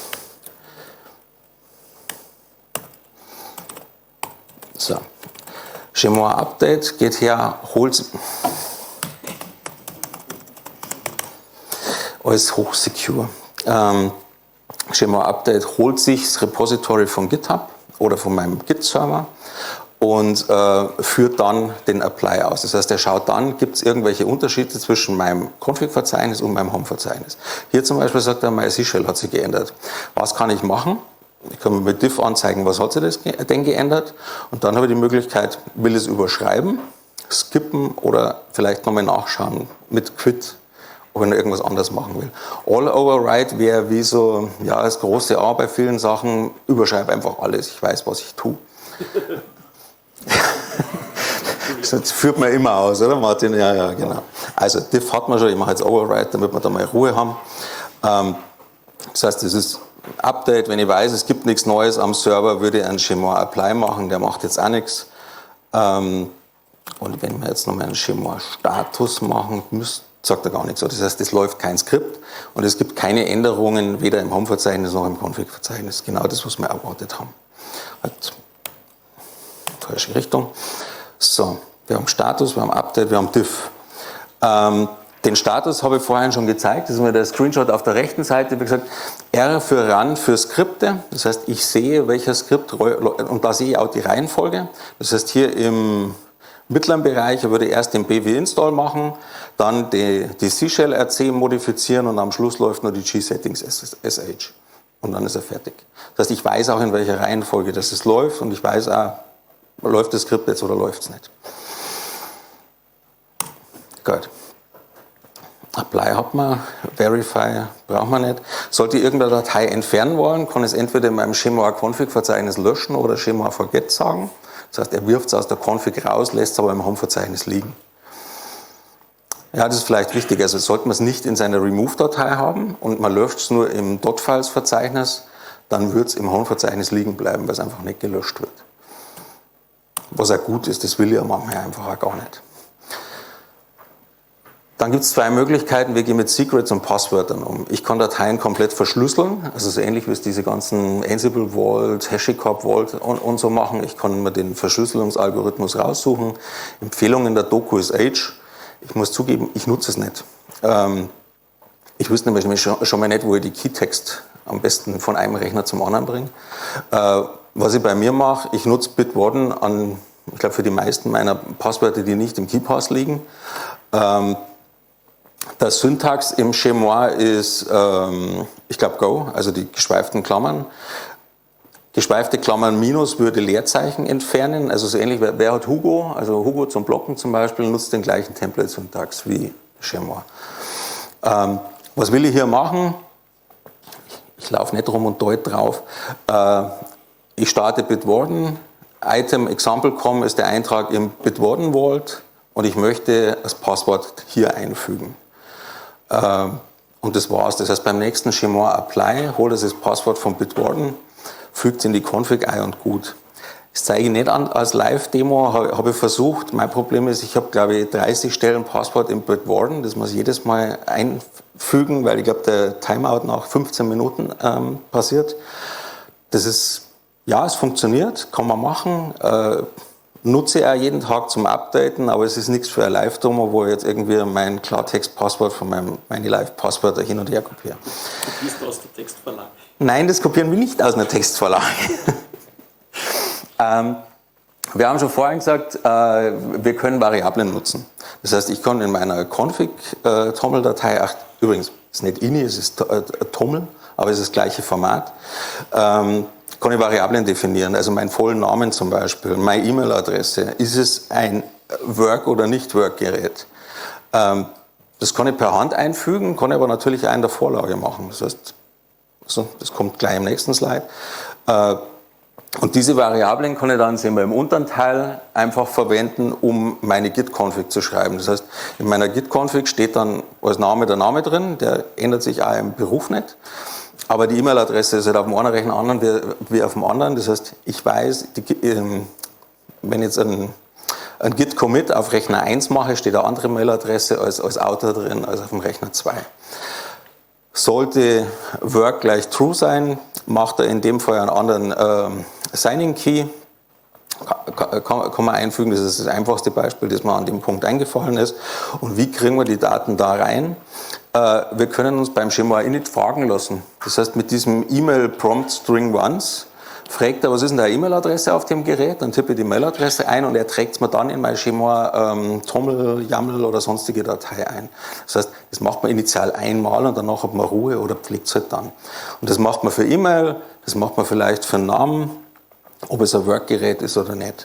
So, Gmoir Update geht her, holt alles hochsecure. Gmoir Update holt sich das Repository von GitHub oder von meinem Git-Server und führt dann den Apply aus. Das heißt, er schaut dann, gibt es irgendwelche Unterschiede zwischen meinem Config-Verzeichnis und meinem Home-Verzeichnis. Hier zum Beispiel sagt er, meine C-Shell hat sich geändert. Was kann ich machen? Ich kann mir mit diff anzeigen, was hat sich denn geändert. Und dann habe ich die Möglichkeit, will ich es überschreiben, skippen oder vielleicht nochmal nachschauen mit Quit, ob ich noch irgendwas anderes machen will. All Override wäre wie so, ja, das große A bei vielen Sachen, überschreibe einfach alles, ich weiß, was ich tue. Das führt man immer aus, oder Martin? Ja, genau. Also diff hat man schon, ich mache jetzt Override, damit wir da mal Ruhe haben. Das heißt, das ist Update, wenn ich weiß, es gibt nichts Neues am Server, würde ich einen Gmoir Apply machen, der macht jetzt auch nichts. Und wenn wir jetzt nochmal einen Gmoir Status machen, sagt er gar nichts. Das heißt, es läuft kein Skript und es gibt keine Änderungen, weder im Home-Verzeichnis noch im Config-Verzeichnis. Genau das, was wir erwartet haben. Halt, falsche Richtung. So, wir haben Status, wir haben Update, wir haben diff. Den Status habe ich vorhin schon gezeigt, das ist mir der Screenshot auf der rechten Seite, wie gesagt, R für Run für Skripte, das heißt, ich sehe, welcher Skript, und da sehe ich auch die Reihenfolge, das heißt, hier im mittleren Bereich würde ich erst den BW-Install machen, dann die C-Shell RC modifizieren und am Schluss läuft nur die G-Settings SH und dann ist er fertig. Das heißt, ich weiß auch, in welcher Reihenfolge das läuft und ich weiß auch, läuft das Skript jetzt oder läuft es nicht. Gut. Apply hat man, Verify braucht man nicht. Sollte ich irgendeine Datei entfernen wollen, kann ich es entweder in meinem Gmoir Config-Verzeichnis löschen oder Gmoir Forget sagen. Das heißt, er wirft es aus der Config raus, lässt es aber im Home-Verzeichnis liegen. Ja, das ist vielleicht wichtig. Also sollte man es nicht in seiner Remove-Datei haben und man löscht es nur im .files-Verzeichnis, dann wird es im Home-Verzeichnis liegen bleiben, weil es einfach nicht gelöscht wird. Was auch gut ist, das will ich ja manchmal einfach auch gar nicht. Dann gibt es zwei Möglichkeiten, wir gehen mit Secrets und Passwörtern um. Ich kann Dateien komplett verschlüsseln, also so ähnlich wie es diese ganzen Ansible Vault, HashiCorp Vault und so machen. Ich kann mir den Verschlüsselungsalgorithmus raussuchen. Empfehlung in der Doku ist Age. Ich muss zugeben, ich nutze es nicht. Ich wüsste nämlich schon mal nicht, wo ich die Keytext am besten von einem Rechner zum anderen bringe. Was ich bei mir mache, ich nutze Bitwarden an, ich glaube für die meisten meiner Passwörter, die nicht im KeyPass liegen. Der Syntax im Gmoir ist, ich glaube Go, also die geschweiften Klammern. Geschweifte Klammern minus würde Leerzeichen entfernen, also so ähnlich, wer hat Hugo, also Hugo zum Blocken zum Beispiel, nutzt den gleichen Template-Syntax wie Gmoir. Was will ich hier machen? Ich laufe nicht rum und deute drauf. Ich starte Bitwarden, Item Example.com ist der Eintrag im Bitwarden Vault und ich möchte das Passwort hier einfügen. Und das war's. Das heißt, beim nächsten Gmoir Apply holt es das Passwort von Bitwarden, fügt es in die Config ein und gut. Das zeige ich nicht an als Live-Demo, habe ich versucht. Mein Problem ist, ich habe, glaube ich, 30 Stellen Passwort im Bitwarden. Das muss ich jedes Mal einfügen, weil ich glaube, der Timeout nach 15 Minuten passiert. Das ist, ja, es funktioniert, kann man machen. Nutze ich auch jeden Tag zum Updaten, aber es ist nichts für ein Live-Demo, wo ich jetzt irgendwie mein Klartext-Passwort von meine Live-Passwörter hin und her kopiere. Kopierst du aus der Textvorlage? Nein, das kopieren wir nicht aus einer Textvorlage. Wir haben schon vorhin gesagt, wir können Variablen nutzen. Das heißt, ich kann in meiner Config-Toml-Datei, übrigens, ist nicht INI, es ist TOML, aber es ist das gleiche Format. Kann ich Variablen definieren, also meinen vollen Namen zum Beispiel, meine E-Mail-Adresse. Ist es ein Work- oder Nicht-Work-Gerät? Das kann ich per Hand einfügen, kann ich aber natürlich auch in der Vorlage machen. Das heißt, das kommt gleich im nächsten Slide. Und diese Variablen kann ich dann, sehen wir im unteren Teil, einfach verwenden, um meine Git-Config zu schreiben. Das heißt, in meiner Git-Config steht dann als Name der Name drin, der ändert sich auch im Beruf nicht. Aber die E-Mail-Adresse ist halt auf dem einen Rechner anderen wie auf dem anderen. Das heißt, ich weiß, wenn jetzt ein Git-Commit auf Rechner 1 mache, steht eine andere Mail-Adresse als Autor drin, als auf dem Rechner 2. Sollte Work gleich True sein, macht er in dem Fall einen anderen Signing-Key. Kann man einfügen, das ist das einfachste Beispiel, das mir an dem Punkt eingefallen ist. Und wie kriegen wir die Daten da rein? Wir können uns beim Schema init fragen lassen. Das heißt, mit diesem E-Mail-Prompt-String-Once fragt er, was ist denn der E-Mail-Adresse auf dem Gerät, dann tippe ich die Mail-Adresse ein und er trägt es mir dann in mein Schema TOML, YAML oder sonstige Datei ein. Das heißt, das macht man initial einmal und danach hat man Ruhe oder pflegt es halt dann. Und das macht man für E-Mail, das macht man vielleicht für einen Namen, ob es ein Workgerät ist oder nicht.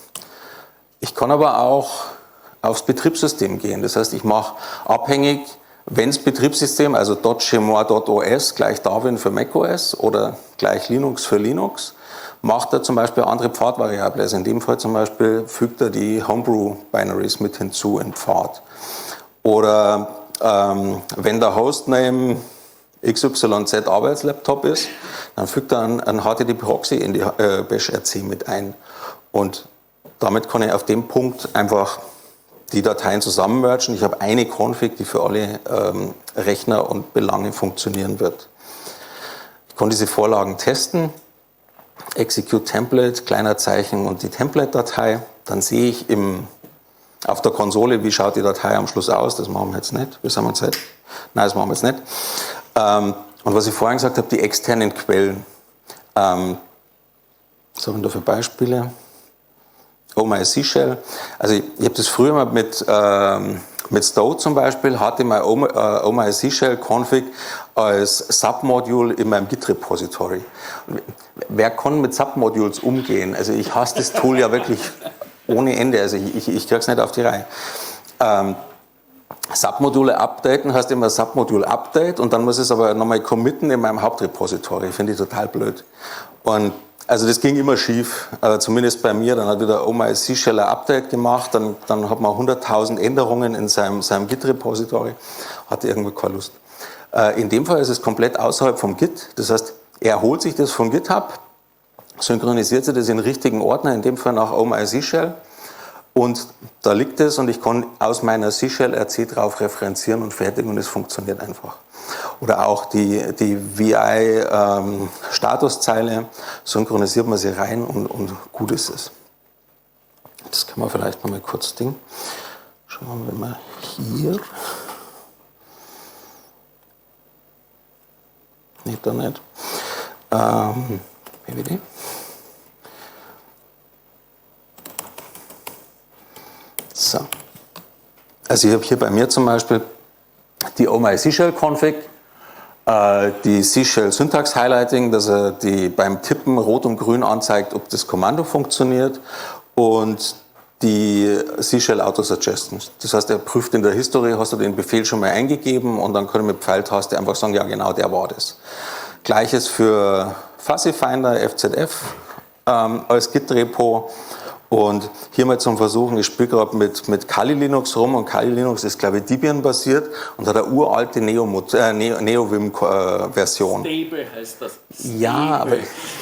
Ich kann aber auch aufs Betriebssystem gehen. Das heißt, ich mache abhängig, wenn das Betriebssystem, also .chmois.os gleich Darwin für macOS oder gleich Linux für Linux, macht er zum Beispiel eine andere Pfadvariable. Also in dem Fall zum Beispiel fügt er die Homebrew-Binaries mit hinzu in Pfad. Oder wenn der Hostname XYZ Arbeitslaptop ist, dann fügt er einen HTTP-Proxy in die Bash-RC mit ein. Und damit kann ich auf dem Punkt einfach die Dateien zusammenmergen. Ich habe eine Config, die für alle Rechner und Belange funktionieren wird. Ich kann diese Vorlagen testen. Execute Template, kleiner Zeichen und die Template-Datei. Dann sehe ich auf der Konsole, wie schaut die Datei am Schluss aus. Das machen wir jetzt nicht. Das machen wir jetzt nicht. Und was ich vorhin gesagt habe, die externen Quellen. Was haben wir da für Beispiele? OMySQL. Also ich habe das früher mal mit Stow zum Beispiel, hatte mein OMySQL-Config als Submodule in meinem Git-Repository. Wer kann mit Submodules umgehen? Also ich hasse das Tool ja wirklich ohne Ende. Also ich kriege es nicht auf die Reihe. Submodule updaten heißt immer Submodule Update und dann muss es aber nochmal committen in meinem Hauptrepository. Finde ich total blöd. Und also das ging immer schief, zumindest bei mir. Dann hat wieder OMySQL ein Update gemacht, dann hat man 100.000 Änderungen in seinem Git-Repository, hatte irgendwie keine Lust. In dem Fall ist es komplett außerhalb vom Git, das heißt, er holt sich das von GitHub, synchronisiert sich das in den richtigen Ordner, in dem Fall nach OMySQL. Und da liegt es und ich kann aus meiner SQL-RC drauf referenzieren und fertig und es funktioniert einfach. Oder auch die VI-Statuszeile, synchronisiert man sie rein und gut ist es. Das kann man vielleicht noch mal kurz Schauen wir mal hier. Nee, da nicht. BWD. So. Also ich habe hier bei mir zum Beispiel die OMySQL-Config, die SQL-Syntax-Highlighting, dass er die beim Tippen rot und grün anzeigt, ob das Kommando funktioniert, und die SQL-Auto-Suggestions. Das heißt, er prüft in der History, hast du den Befehl schon mal eingegeben, und dann kann er mit Pfeiltaste einfach sagen, ja genau, der war das. Gleiches für Fuzzy Finder, FZF als Git-Repo. Und hier mal zum Versuchen, ich spiele gerade mit Kali Linux rum, und Kali Linux ist, glaube ich, Debian-basiert und hat eine uralte NeoVim-Version. Stable heißt das. Stable. Ja, aber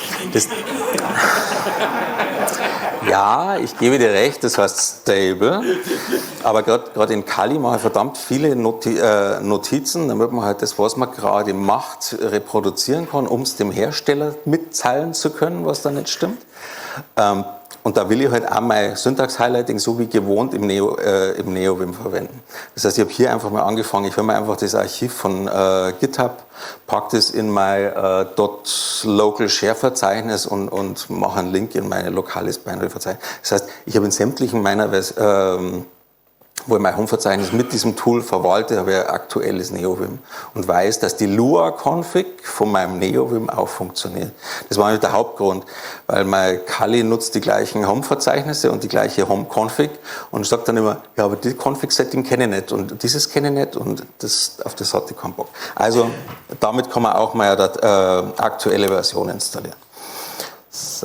ja, ich gebe dir recht, das heißt Stable. Aber gerade in Kali mache ich verdammt viele Notizen, damit man halt das, was man gerade macht, reproduzieren kann, um es dem Hersteller mitteilen zu können, was da nicht stimmt. Und da will ich halt auch mein Syntax-Highlighting so wie gewohnt im NeoVim verwenden. Das heißt, ich habe hier einfach mal angefangen, ich will mir einfach das Archiv von GitHub, packe das in mein .local-share-Verzeichnis und mache einen Link in mein lokales Binary-Verzeichnis. Das heißt, ich habe in sämtlichen meiner wo ich mein Home-Verzeichnis mit diesem Tool verwalte, habe ich ein aktuelles NeoVim und weiß, dass die Lua-Config von meinem NeoVim auch funktioniert. Das war der Hauptgrund, weil mein Kali nutzt die gleichen Home-Verzeichnisse und die gleiche Home-Config und sagt dann immer, ja, aber die Config-Setting kenne ich nicht und dieses kenne ich nicht und auf das hatte ich keinen Bock. Also damit kann man auch mal eine aktuelle Version installieren. So.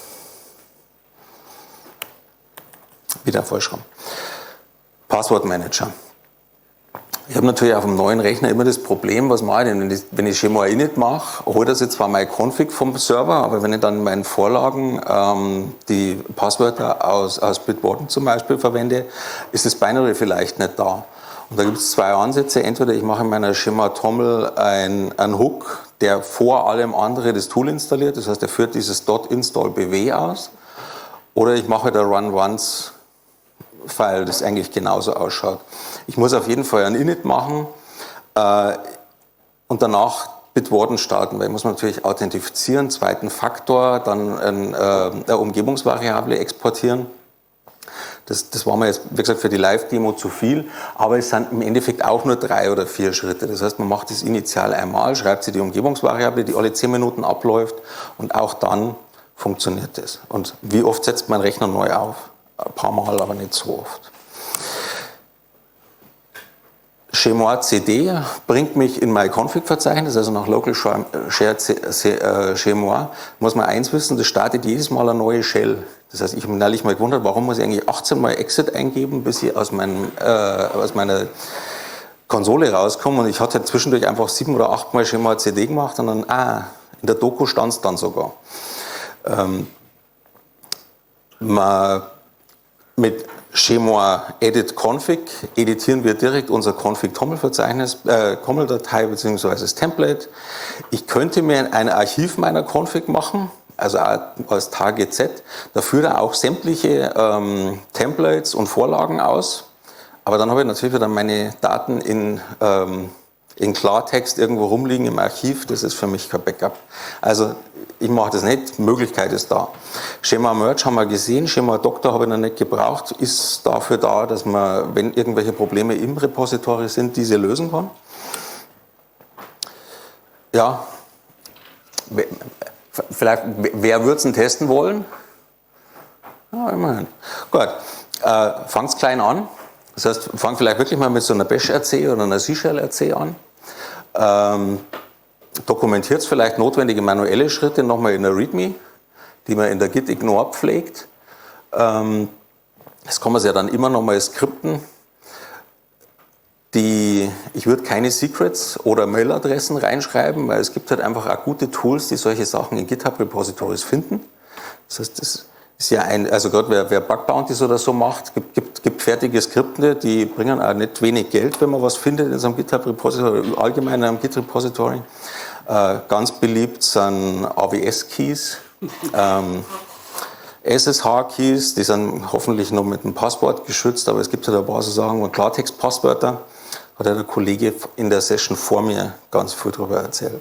Wieder vollschreiben. Passwortmanager. Ich habe natürlich auf dem neuen Rechner immer das Problem, was mache ich denn, wenn ich Schema init mache, holt das jetzt zwar meine Config vom Server, aber wenn ich dann in meinen Vorlagen die Passwörter aus Bitwarden zum Beispiel verwende, ist das Binary vielleicht nicht da. Und da gibt es zwei Ansätze. Entweder ich mache in meiner Schema-Toml einen Hook, der vor allem andere das Tool installiert, das heißt, er führt dieses .install-bw aus, oder ich mache da run-once File, das eigentlich genauso ausschaut. Ich muss auf jeden Fall ein Init machen und danach Bitwarden starten, weil ich muss natürlich authentifizieren, zweiten Faktor, dann eine Umgebungsvariable exportieren. Das war mir jetzt, wie gesagt, für die Live-Demo zu viel, aber es sind im Endeffekt auch nur 3 oder 4 Schritte. Das heißt, man macht das initial einmal, schreibt sie die Umgebungsvariable, die alle 10 Minuten abläuft und auch dann funktioniert das. Und wie oft setzt man den Rechner neu auf? Ein paar Mal, aber nicht so oft. Shemua CD bringt mich in mein Config-Verzeichnis, also nach Local Share Shemua. Muss man eins wissen, das startet jedes Mal eine neue Shell. Das heißt, ich habe mich neulich mal gewundert, warum muss ich eigentlich 18 Mal Exit eingeben, bis ich aus meiner Konsole rauskomme. Und ich hatte zwischendurch einfach 7 oder 8 Mal Shemua CD gemacht und dann, in der Doku stand es dann sogar. Mit Shemua Edit Config editieren wir direkt unser Config-Toml-Verzeichnis, Toml-Datei bzw. das Template. Ich könnte mir ein Archiv meiner Config machen, also als TGZ. Da führt er auch sämtliche Templates und Vorlagen aus. Aber dann habe ich natürlich wieder meine Daten in Klartext irgendwo rumliegen im Archiv. Das ist für mich kein Backup. Also ich mache das nicht, Möglichkeit ist da. Shemua Merge haben wir gesehen, Shemua Doctor habe ich noch nicht gebraucht, ist dafür da, dass man, wenn irgendwelche Probleme im Repository sind, diese lösen kann. Ja, vielleicht, wer würde es denn testen wollen? Ja, immerhin. Gut, fangt klein an. Das heißt, fangt vielleicht wirklich mal mit so einer Bash-RC oder einer C-Shell-RC an. Dokumentiert vielleicht notwendige manuelle Schritte nochmal in der README, die man in der Git-Ignore pflegt. Das kann man ja dann immer nochmal skripten. Ich würde keine Secrets oder Mailadressen reinschreiben, weil es gibt halt einfach auch gute Tools, die solche Sachen in GitHub-Repositories finden. Das heißt, das ist ja also gerade wer Bug-Bounties oder so macht, gibt fertige Skripte, die bringen auch nicht wenig Geld, wenn man was findet in so einem GitHub-Repository, allgemein in einem Git-Repository. Ganz beliebt sind AWS-Keys, SSH-Keys, die sind hoffentlich noch mit einem Passwort geschützt, aber es gibt halt ein paar so Sachen, Klartext-Passwörter, hat ja der Kollege in der Session vor mir ganz viel darüber erzählt.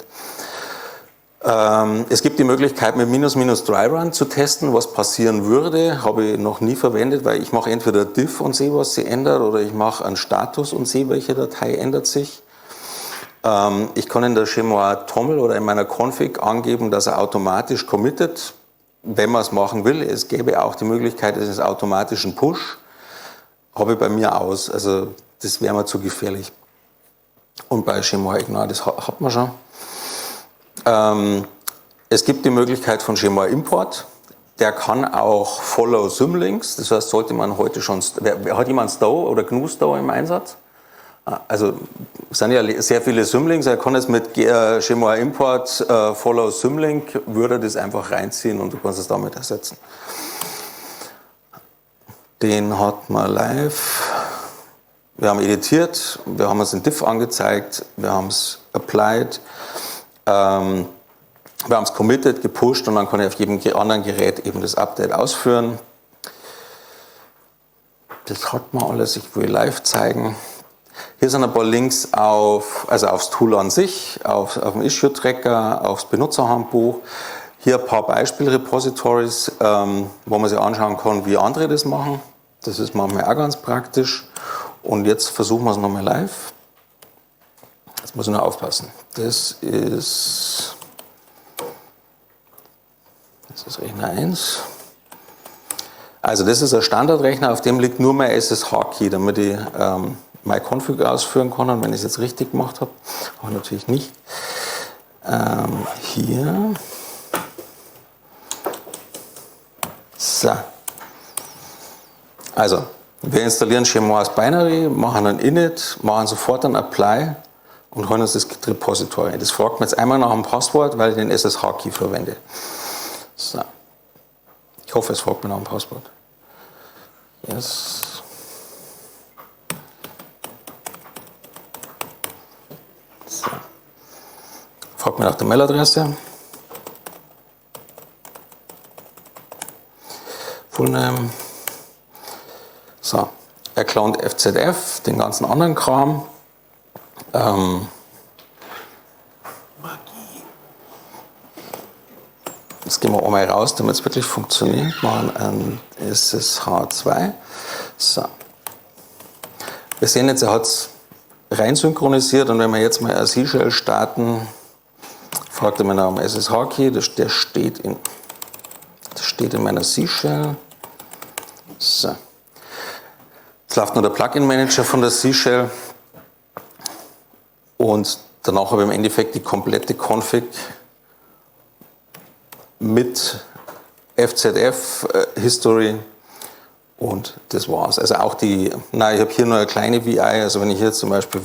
Es gibt die Möglichkeit, mit --dry-run zu testen, was passieren würde. Habe ich noch nie verwendet, weil ich mache entweder diff und sehe, was sie ändert, oder ich mache einen Status und sehe, welche Datei ändert sich. Ich kann in der Shemua Toml oder in meiner Config angeben, dass er automatisch committet, wenn man es machen will. Es gäbe auch die Möglichkeit eines automatischen Push. Habe ich bei mir aus. Also das wäre mir zu gefährlich. Und bei Shemua Ignore, das hat man schon. Es gibt die Möglichkeit von Shemua Import. Der kann auch Follow Symlinks. Das heißt, sollte man heute schon, hat jemand Stow oder GNU Stow im Einsatz? Also es sind ja sehr viele Symlinks. Er kann jetzt mit Shemua Import Follow Symlink, würde das einfach reinziehen und du kannst es damit ersetzen. Den hat man live. Wir haben editiert, wir haben es in diff angezeigt, wir haben es applied. Wir haben es committed, gepusht und dann kann ich auf jedem anderen Gerät eben das Update ausführen. Das hat man alles, ich will live zeigen. Hier sind ein paar Links aufs Tool an sich, auf den Issue-Tracker, aufs Benutzerhandbuch. Hier ein paar Beispiel-Repositories, wo man sich anschauen kann, wie andere das machen. Das ist manchmal auch ganz praktisch. Und jetzt versuchen wir es nochmal live. Jetzt muss ich noch aufpassen. Das ist Rechner 1. Also das ist ein Standardrechner, auf dem liegt nur mein SSH-Key, damit ich MyConfig ausführen kann. Und wenn ich es jetzt richtig gemacht habe, aber natürlich nicht. Hier. So. Also, wir installieren Chmoise Binary, machen ein Init, machen sofort ein Apply und holen uns das Git-Repository. Das fragt mir jetzt einmal nach dem Passwort, weil ich den SSH-Key verwende. So. Ich hoffe, es fragt mir nach dem Passwort. Yes. So. Fragt mir nach der Mailadresse. Fullname. So. Er clont FZF, den ganzen anderen Kram. Jetzt gehen wir einmal raus, damit es wirklich funktioniert. Machen ein SSH2. So. Wir sehen jetzt, er hat es rein synchronisiert und wenn wir jetzt mal ein C-Shell starten, fragt er mich nach dem SSH-Key, der steht in meiner C-Shell. So. Jetzt läuft nur der Plugin-Manager von der C-Shell und danach habe ich im Endeffekt die komplette Config mit FZF-History und das war's. Also auch ich habe hier nur eine kleine VI, also wenn ich hier zum Beispiel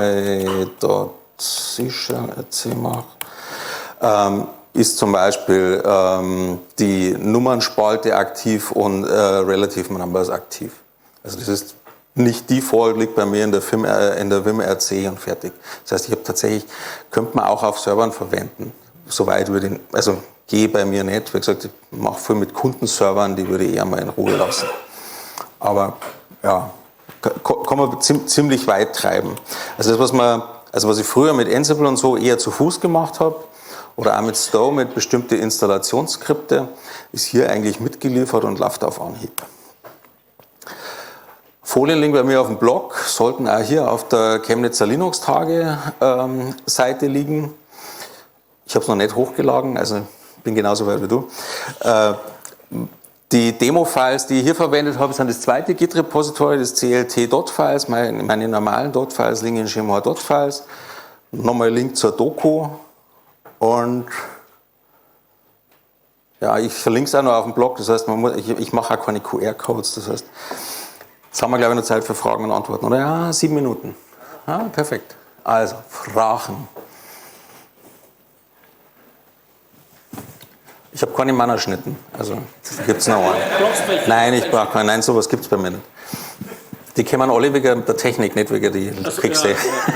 VI.C-Shell mache, ist zum Beispiel die Nummernspalte aktiv und Relative Numbers aktiv. Also das ist nicht Default, liegt bei mir in der Vim RC und fertig. Das heißt, könnte man auch auf Servern verwenden. Soweit also gehe bei mir nicht. Wie gesagt, ich mache viel mit Kundenservern, die würde ich eher mal in Ruhe lassen. Aber ja, kann man ziemlich weit treiben. Also das, was ich früher mit Ansible und so eher zu Fuß gemacht habe, oder auch mit Stowe, mit bestimmten Installationsskripte, ist hier eigentlich mitgeliefert und läuft auf Anhieb. Folienlink bei mir auf dem Blog sollten auch hier auf der Chemnitzer Linux-Tage-Seite liegen. Ich habe es noch nicht hochgeladen, also bin genauso weit wie du. Die Demo-Files, die ich hier verwendet habe, sind das zweite Git-Repository, das CLT.files, meine normalen .files liegen in Chmoise.files. Nochmal ein Link zur Doku und ja, ich verlinke es auch noch auf dem Blog, das heißt, ich mache auch keine QR-Codes, das heißt, jetzt haben wir, glaube ich, noch Zeit für Fragen und Antworten, oder? Ja, 7 Minuten. Ja, perfekt. Also, Fragen. Ich habe keine Mannerschnitten, also gibt es noch einen. Nein, ich brauche keinen. Nein, sowas gibt es bei mir nicht. Die kommen alle wegen der Technik, nicht wegen die Kriegste.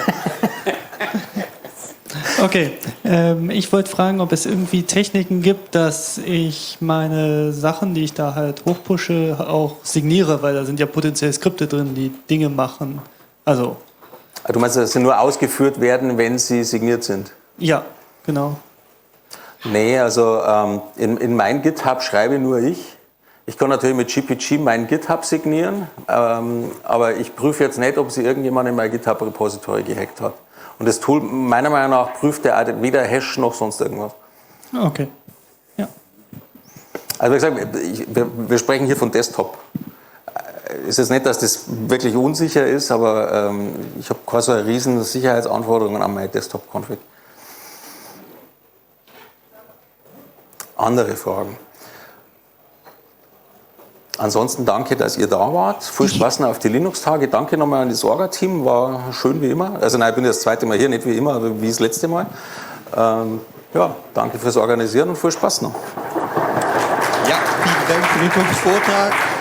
Okay, ich wollte fragen, ob es irgendwie Techniken gibt, dass ich meine Sachen, die ich da halt hochpushe, auch signiere, weil da sind ja potenziell Skripte drin, die Dinge machen. Also. Du meinst, dass sie nur ausgeführt werden, wenn sie signiert sind? Ja, genau. Nee, also in mein GitHub schreibe nur ich. Ich kann natürlich mit GPG mein GitHub signieren, aber ich prüfe jetzt nicht, ob sie irgendjemand in mein GitHub-Repository gehackt hat. Und das Tool, meiner Meinung nach, prüft er weder Hash noch sonst irgendwas. Okay. Ja. Also wie gesagt, wir sprechen hier von Desktop. Es ist nicht, dass das wirklich unsicher ist, aber ich habe keine so eine riesen Sicherheitsanforderungen an meine Desktop-Config. Andere Fragen? Ansonsten danke, dass ihr da wart. Viel Spaß noch auf die Linux-Tage. Danke nochmal an das Orga-Team, war schön wie immer. Also nein, ich bin das zweite Mal hier, nicht wie immer, aber wie das letzte Mal. Ja, danke fürs Organisieren und viel Spaß noch. Ja, vielen Dank für den Vortrag.